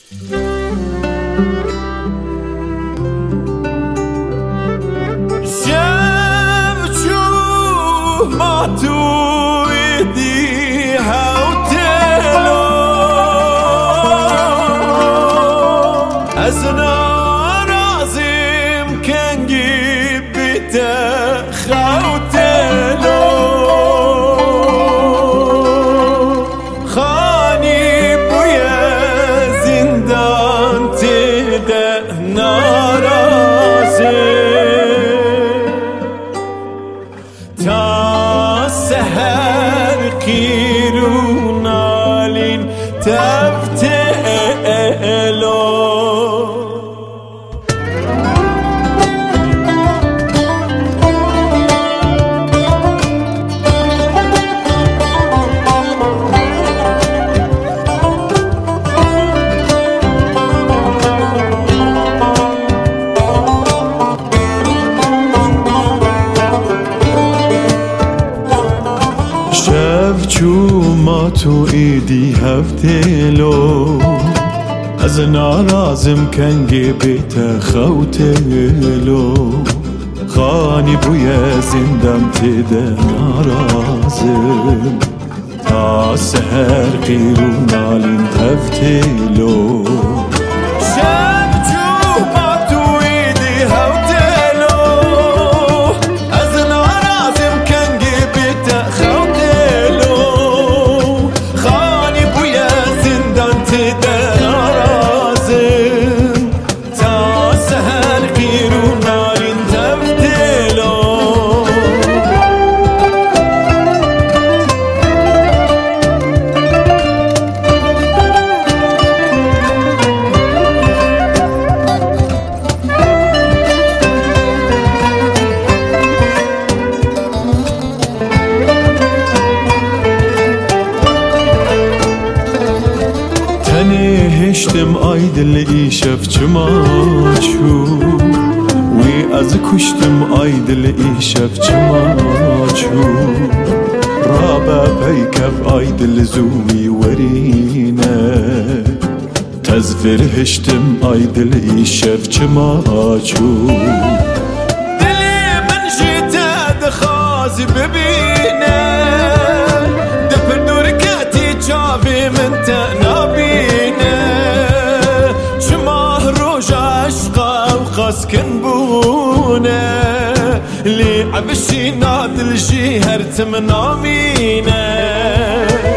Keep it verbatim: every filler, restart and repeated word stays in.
ما تو ایدی هاوتلو از نارازم کنگی بیته خوتلو خانی بوی زندان تیده نارازم سهر قيرون علين تفتئلو ما تو ایدی هفتلو از نارازم کنگی بیت خوتلو خانی بوی زندم تیده نارازم تا سهر قیرون آلین هفتلو هشتم آیدل ایشف چماچو وی از کشتم آیدل ایشف چماچو رابا پیکف آیدل زوی ورینه تزفر هشتم آیدل ایشف چماچو دلی من جیتا دخوازی ببینه دپر دورکاتی چاوی من تنابینه قاسكن بونا لي عبشي نادل شي هرتم نامينا